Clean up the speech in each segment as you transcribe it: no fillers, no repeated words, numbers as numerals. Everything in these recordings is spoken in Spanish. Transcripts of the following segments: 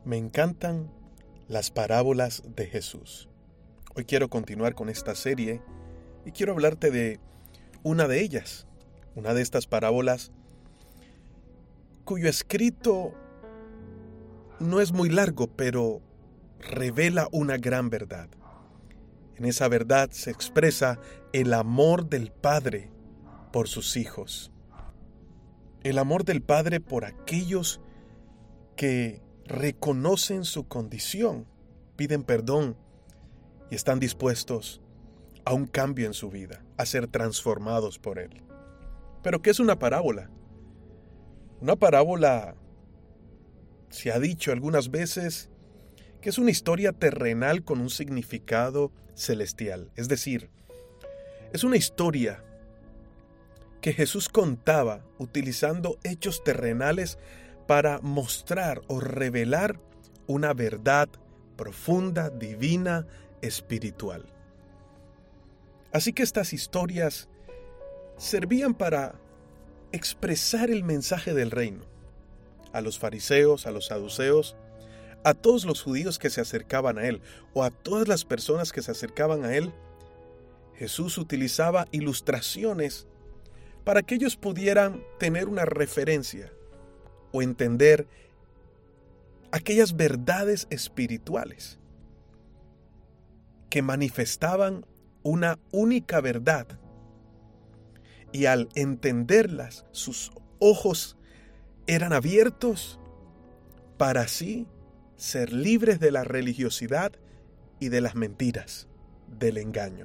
Me encantan las parábolas de Jesús. Hoy quiero continuar con esta serie y quiero hablarte de una de ellas, una de estas parábolas cuyo escrito no es muy largo, pero revela una gran verdad. En esa verdad se expresa el amor del Padre por sus hijos. El amor del Padre por aquellos que reconocen su condición, piden perdón y están dispuestos a un cambio en su vida, a ser transformados por Él. ¿Pero qué es una parábola? Una parábola, se ha dicho algunas veces, que es una historia terrenal con un significado celestial. Es decir, es una historia que Jesús contaba utilizando hechos terrenales para mostrar o revelar una verdad profunda, divina, espiritual. Así que estas historias servían para expresar el mensaje del reino a los fariseos, a los saduceos, a todos los judíos que se acercaban a Él o a todas las personas que se acercaban a Él. Jesús utilizaba ilustraciones para que ellos pudieran tener una referencia o entender aquellas verdades espirituales que manifestaban una única verdad. Y al entenderlas, sus ojos eran abiertos para así ser libres de la religiosidad y de las mentiras, del engaño.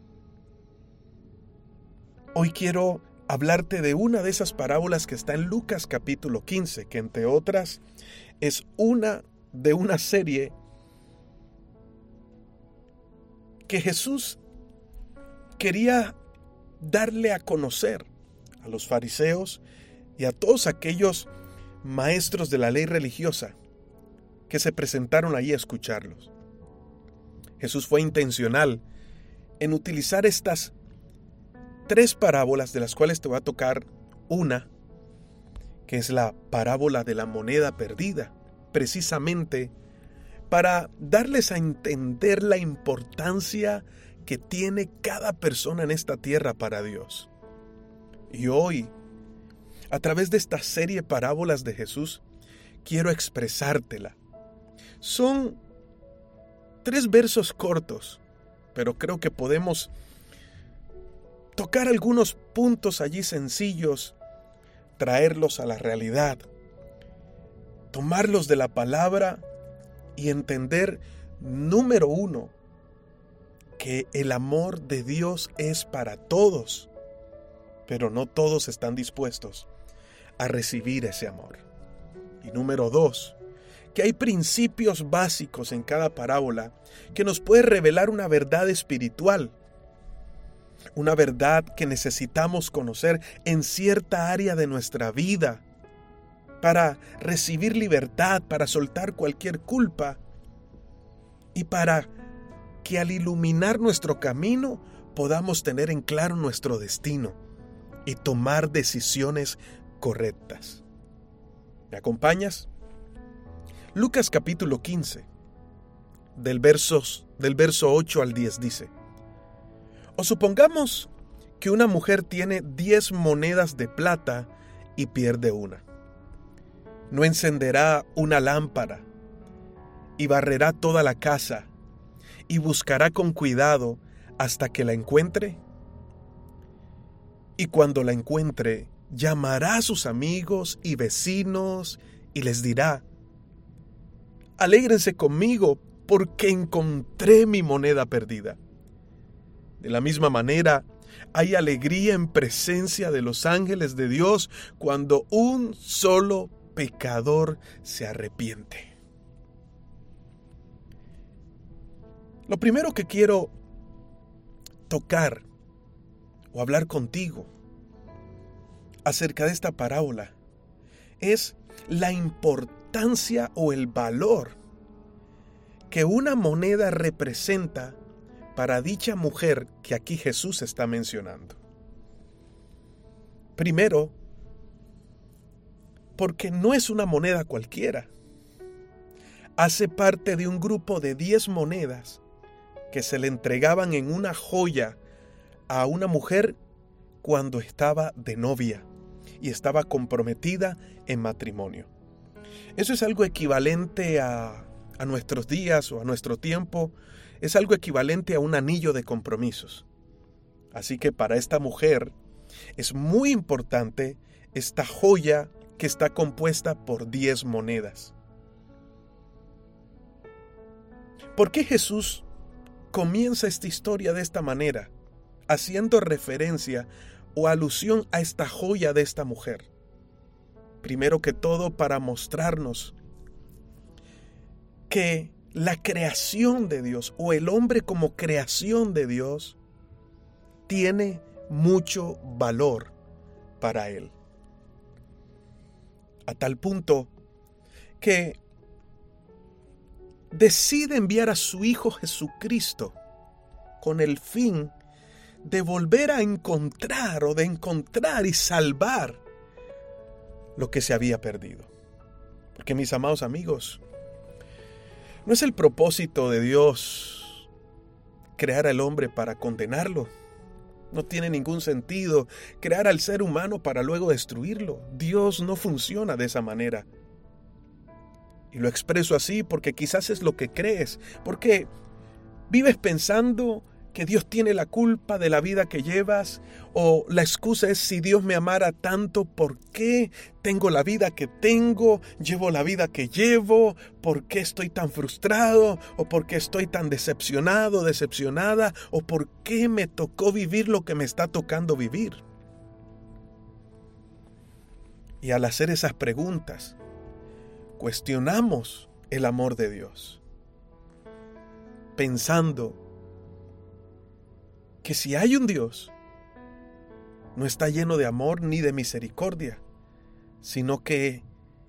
Hoy quiero hablarte de una de esas parábolas que está en Lucas capítulo 15, que entre otras es una de una serie que Jesús quería darle a conocer a los fariseos y a todos aquellos maestros de la ley religiosa que se presentaron allí a escucharlos. Jesús fue intencional en utilizar estas 3 parábolas, de las cuales te voy a tocar una, que es la parábola de la moneda perdida, precisamente para darles a entender la importancia que tiene cada persona en esta tierra para Dios. Y hoy, a través de esta serie de parábolas de Jesús, quiero expresártela. Son 3 versos cortos, pero creo que podemos tocar algunos puntos allí sencillos, traerlos a la realidad, tomarlos de la palabra y entender, número 1, que el amor de Dios es para todos, pero no todos están dispuestos a recibir ese amor. Y número 2, que hay principios básicos en cada parábola que nos puede revelar una verdad espiritual, una verdad que necesitamos conocer en cierta área de nuestra vida para recibir libertad, para soltar cualquier culpa y para que al iluminar nuestro camino podamos tener en claro nuestro destino y tomar decisiones correctas. ¿Me acompañas? Lucas capítulo 15, del verso 8 al 10 dice: O supongamos que una mujer tiene 10 monedas de plata y pierde una. ¿No encenderá una lámpara y barrerá toda la casa y buscará con cuidado hasta que la encuentre? Y cuando la encuentre, llamará a sus amigos y vecinos y les dirá: Alégrense conmigo porque encontré mi moneda perdida. De la misma manera, hay alegría en presencia de los ángeles de Dios cuando un solo pecador se arrepiente. Lo primero que quiero tocar o hablar contigo acerca de esta parábola es la importancia o el valor que una moneda representa para dicha mujer que aquí Jesús está mencionando. Primero, porque no es una moneda cualquiera. hace parte de un grupo de 10 monedas que se le entregaban en una joya a una mujer cuando estaba de novia y estaba comprometida en matrimonio. Eso es algo equivalente a nuestros días o a nuestro tiempo, es algo equivalente a un anillo de compromisos. Así que para esta mujer es muy importante esta joya que está compuesta por 10 monedas. ¿Por qué Jesús comienza esta historia de esta manera, haciendo referencia o alusión a esta joya de esta mujer? Primero que todo, para mostrarnos que la creación de Dios o el hombre como creación de Dios tiene mucho valor para él. A tal punto que decide enviar a su Hijo Jesucristo con el fin de volver a encontrar o de encontrar y salvar lo que se había perdido. Porque, mis amados amigos, no es el propósito de Dios crear al hombre para condenarlo. No tiene ningún sentido crear al ser humano para luego destruirlo. Dios no funciona de esa manera. Y lo expreso así porque quizás es lo que crees, porque vives pensando que Dios tiene la culpa de la vida que llevas, o la excusa es: si Dios me amara tanto, ¿por qué tengo la vida que tengo? ¿Llevo la vida que llevo? ¿Por qué estoy tan frustrado? ¿O por qué estoy tan decepcionado, decepcionada? ¿O por qué me tocó vivir lo que me está tocando vivir? Y al hacer esas preguntas, cuestionamos el amor de Dios, pensando que si hay un Dios, no está lleno de amor ni de misericordia, sino que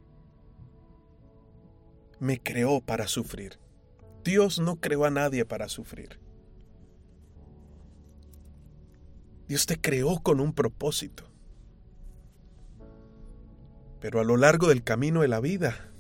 me creó para sufrir. Dios no creó a nadie para sufrir. Dios te creó con un propósito. Pero a lo largo del camino de la vida,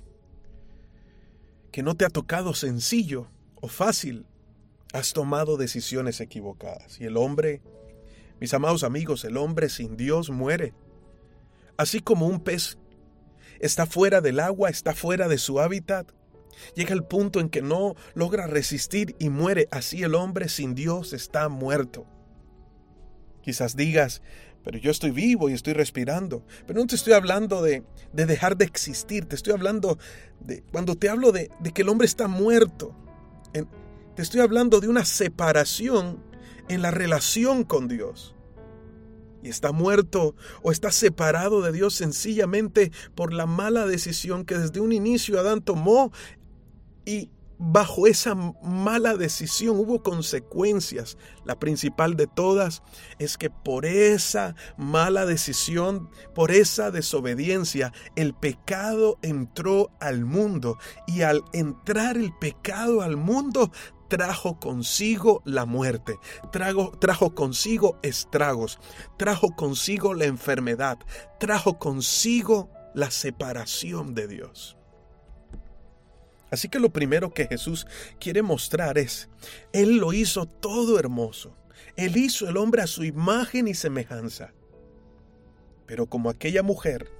que no te ha tocado sencillo o fácil, has tomado decisiones equivocadas. Y el hombre, mis amados amigos, el hombre sin Dios muere. Así como un pez está fuera del agua, está fuera de su hábitat, llega el punto en que no logra resistir y muere. Así el hombre sin Dios está muerto. Quizás digas: pero yo estoy vivo y estoy respirando. Pero no te estoy hablando de dejar de existir. Te estoy hablando cuando te hablo de que el hombre está muerto. Te estoy hablando de una separación en la relación con Dios. Y está muerto o está separado de Dios sencillamente por la mala decisión que desde un inicio Adán tomó, y bajo esa mala decisión hubo consecuencias. La principal de todas es que por esa mala decisión, por esa desobediencia, el pecado entró al mundo. Y al entrar el pecado al mundo, trajo consigo la muerte, trajo consigo estragos, trajo consigo la enfermedad, trajo consigo la separación de Dios. Así que lo primero que Jesús quiere mostrar es: Él lo hizo todo hermoso. Él hizo el hombre a su imagen y semejanza. Pero como aquella mujer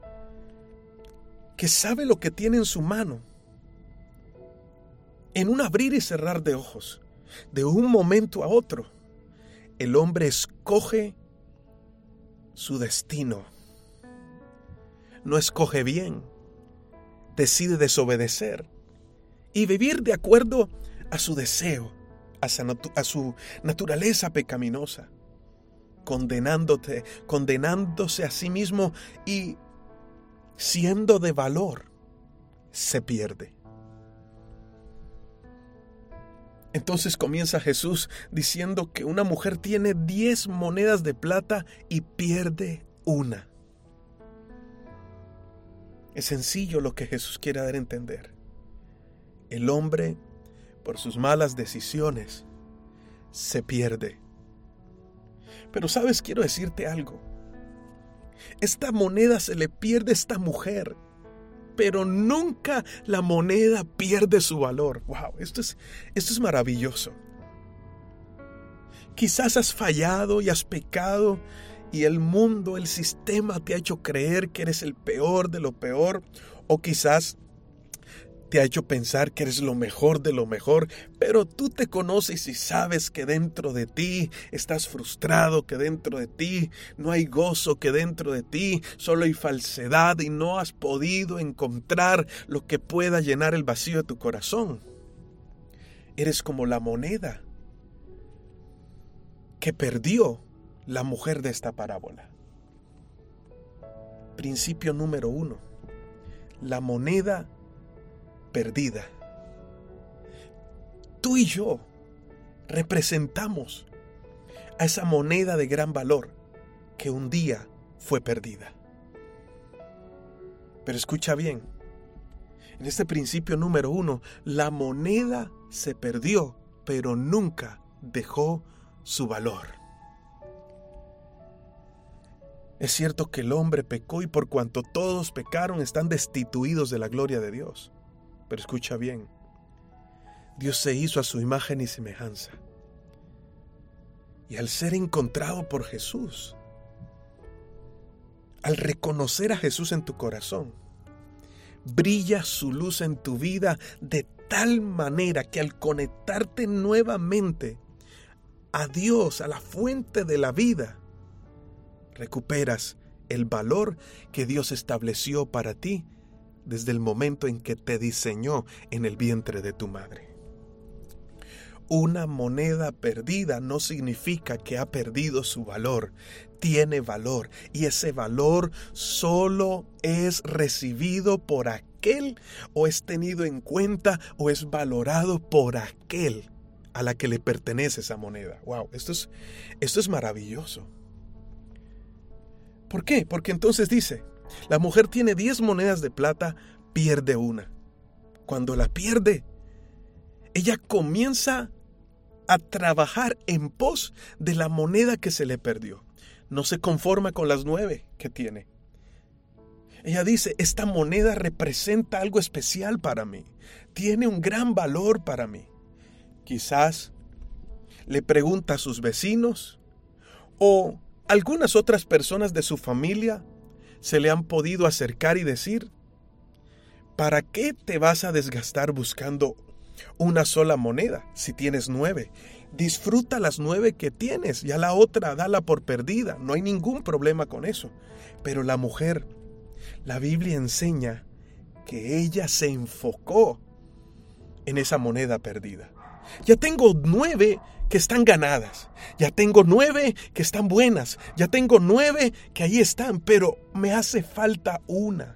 que sabe lo que tiene en su mano, en un abrir y cerrar de ojos, de un momento a otro, el hombre escoge su destino. No escoge bien, decide desobedecer y vivir de acuerdo a su deseo, a su naturaleza pecaminosa, condenándose a sí mismo, y siendo de valor, se pierde. Entonces comienza Jesús diciendo que una mujer tiene 10 monedas de plata y pierde una. Es sencillo lo que Jesús quiere dar a entender. El hombre, por sus malas decisiones, se pierde. Pero sabes, quiero decirte algo. Esta moneda se le pierde a esta mujer, pero nunca la moneda pierde su valor. Wow, esto es maravilloso. Quizás has fallado y has pecado y el mundo, el sistema te ha hecho creer que eres el peor de lo peor, o quizás te ha hecho pensar que eres lo mejor de lo mejor, pero tú te conoces y sabes que dentro de ti estás frustrado, que dentro de ti no hay gozo, que dentro de ti solo hay falsedad y no has podido encontrar lo que pueda llenar el vacío de tu corazón. Eres como la moneda que perdió la mujer de esta parábola. Principio número 1. La moneda perdida. Tú y yo representamos a esa moneda de gran valor que un día fue perdida. Pero escucha bien, en este principio número 1, la moneda se perdió, pero nunca dejó su valor. Es cierto que el hombre pecó y por cuanto todos pecaron están destituidos de la gloria de Dios. Pero escucha bien, Dios se hizo a su imagen y semejanza. Y al ser encontrado por Jesús, al reconocer a Jesús en tu corazón, brilla su luz en tu vida de tal manera que al conectarte nuevamente a Dios, a la fuente de la vida, recuperas el valor que Dios estableció para ti desde el momento en que te diseñó en el vientre de tu madre. Una moneda perdida no significa que ha perdido su valor. Tiene valor y ese valor solo es recibido por aquel o es tenido en cuenta o es valorado por aquel a la que le pertenece esa moneda. Wow, esto es maravilloso. ¿Por qué? Porque entonces dice, la mujer tiene 10 monedas de plata, pierde una. Cuando la pierde, ella comienza a trabajar en pos de la moneda que se le perdió. No se conforma con las 9 que tiene. Ella dice, esta moneda representa algo especial para mí. Tiene un gran valor para mí. Quizás le pregunta a sus vecinos o algunas otras personas de su familia se le han podido acercar y decir, ¿para qué te vas a desgastar buscando una sola moneda si tienes 9? Disfruta las 9 que tienes, ya la otra dala por perdida, no hay ningún problema con eso. Pero la mujer, la Biblia enseña que ella se enfocó en esa moneda perdida. Ya tengo 9 que están ganadas, ya tengo 9 que están buenas, ya tengo 9 que ahí están, pero me hace falta una.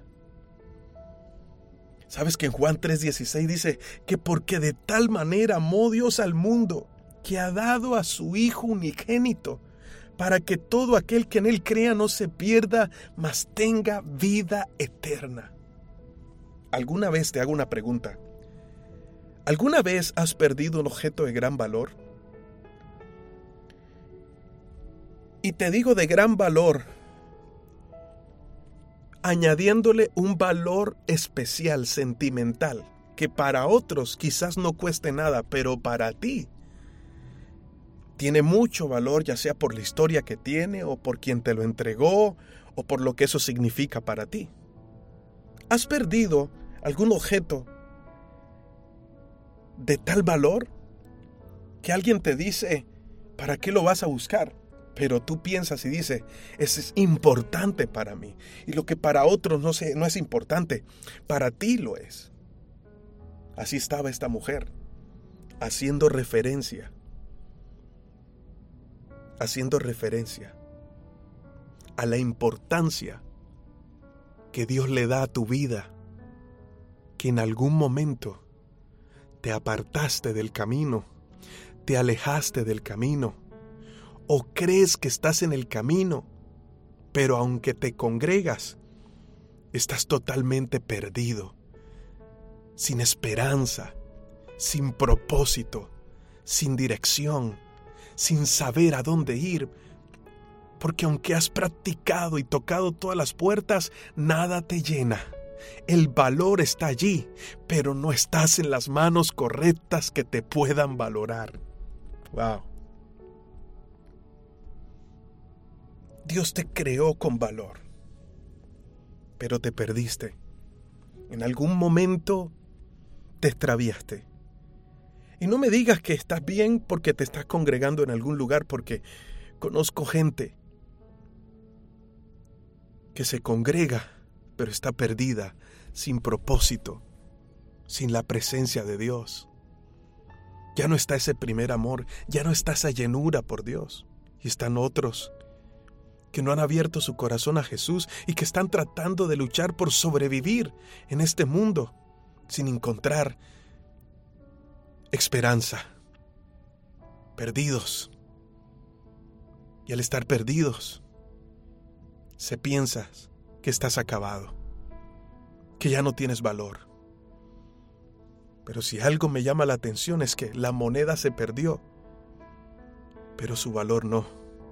¿Sabes que en Juan 3:16 dice que porque de tal manera amó Dios al mundo que ha dado a su Hijo unigénito para que todo aquel que en él crea no se pierda, mas tenga vida eterna? ¿Alguna vez te hago una pregunta? ¿Alguna vez has perdido un objeto de gran valor? Y te digo de gran valor, añadiéndole un valor especial, sentimental, que para otros quizás no cueste nada, pero para ti tiene mucho valor, ya sea por la historia que tiene, o por quien te lo entregó, o por lo que eso significa para ti. ¿Has perdido algún objeto de tal valor que alguien te dice, ¿para qué lo vas a buscar? Pero tú piensas y dices, eso es importante para mí. Y lo que para otros no es importante, para ti lo es. Así estaba esta mujer, haciendo referencia a la importancia que Dios le da a tu vida, que en algún momento te apartaste del camino, te alejaste del camino, o crees que estás en el camino, pero aunque te congregas, estás totalmente perdido, sin esperanza, sin propósito, sin dirección, sin saber a dónde ir, porque aunque has practicado y tocado todas las puertas, nada te llena, El valor está allí, pero no estás en las manos correctas que te puedan valorar. Wow. Dios te creó con valor, pero te perdiste. En algún momento te extraviaste. Y no me digas que estás bien porque te estás congregando en algún lugar, porque conozco gente que se congrega, pero está perdida, sin propósito, sin la presencia de Dios. Ya no está ese primer amor, ya no está esa llenura por Dios. Y están otros que no han abierto su corazón a Jesús y que están tratando de luchar por sobrevivir en este mundo sin encontrar esperanza. Perdidos. Y al estar perdidos, se piensa que estás acabado, que ya no tienes valor. Pero si algo me llama la atención es que la moneda se perdió, pero su valor no.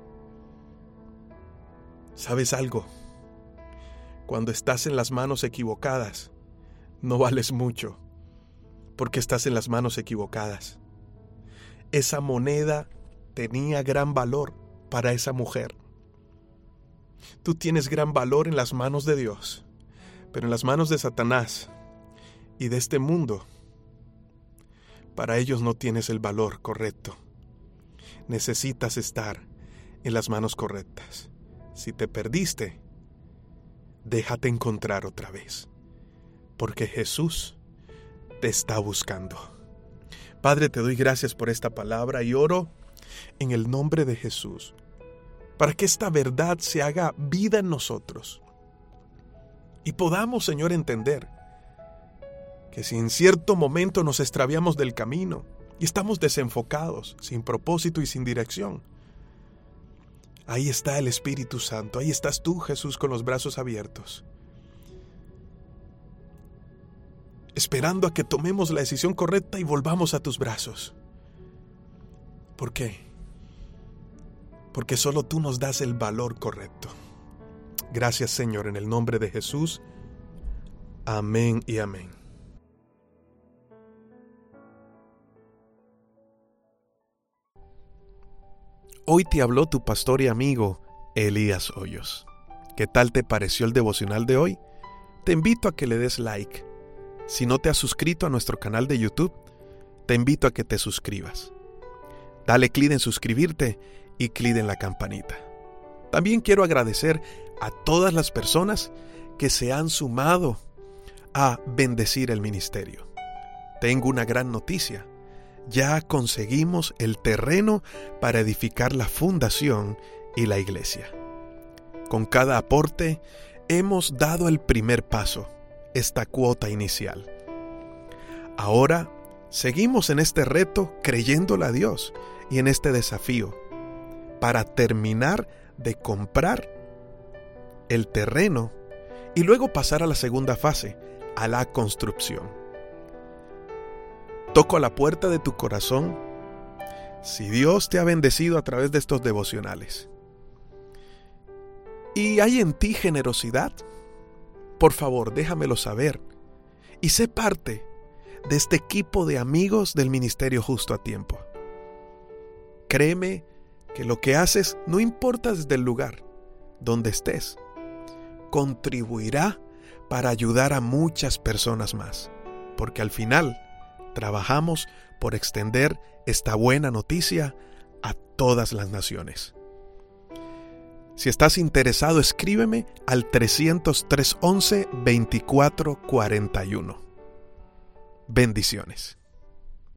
¿Sabes algo? Cuando estás en las manos equivocadas, no vales mucho, porque estás en las manos equivocadas. Esa moneda tenía gran valor para esa mujer. Tú tienes gran valor en las manos de Dios, pero en las manos de Satanás y de este mundo, para ellos no tienes el valor correcto. Necesitas estar en las manos correctas. Si te perdiste, déjate encontrar otra vez, porque Jesús te está buscando. Padre, te doy gracias por esta palabra y oro en el nombre de Jesús, para que esta verdad se haga vida en nosotros y podamos, Señor, entender que si en cierto momento nos extraviamos del camino y estamos desenfocados, sin propósito y sin dirección, ahí está el Espíritu Santo, ahí estás tú, Jesús, con los brazos abiertos, esperando a que tomemos la decisión correcta y volvamos a tus brazos. ¿Por qué? Porque solo tú nos das el valor correcto. Gracias, Señor, en el nombre de Jesús. Amén y amén. Hoy te habló tu pastor y amigo, Elías Hoyos. ¿Qué tal te pareció el devocional de hoy? Te invito a que le des like. Si no te has suscrito a nuestro canal de YouTube, te invito a que te suscribas. Dale clic en suscribirte y clic en la campanita. También quiero agradecer a todas las personas que se han sumado a bendecir el ministerio. Tengo una gran noticia. Ya conseguimos el terreno para edificar la fundación y la iglesia. Con cada aporte hemos dado el primer paso, esta cuota inicial. Ahora seguimos en este reto creyéndole a Dios y en este desafío para terminar de comprar el terreno y luego pasar a la segunda fase, a la construcción. Toco a la puerta de tu corazón. Si Dios te ha bendecido a través de estos devocionales y hay en ti generosidad, por favor, déjamelo saber y sé parte de este equipo de amigos del Ministerio Justo a Tiempo. Créeme que lo que haces, no importa desde el lugar donde estés, contribuirá para ayudar a muchas personas más, porque al final trabajamos por extender esta buena noticia a todas las naciones. Si estás interesado, escríbeme al 300-311-2441. Bendiciones.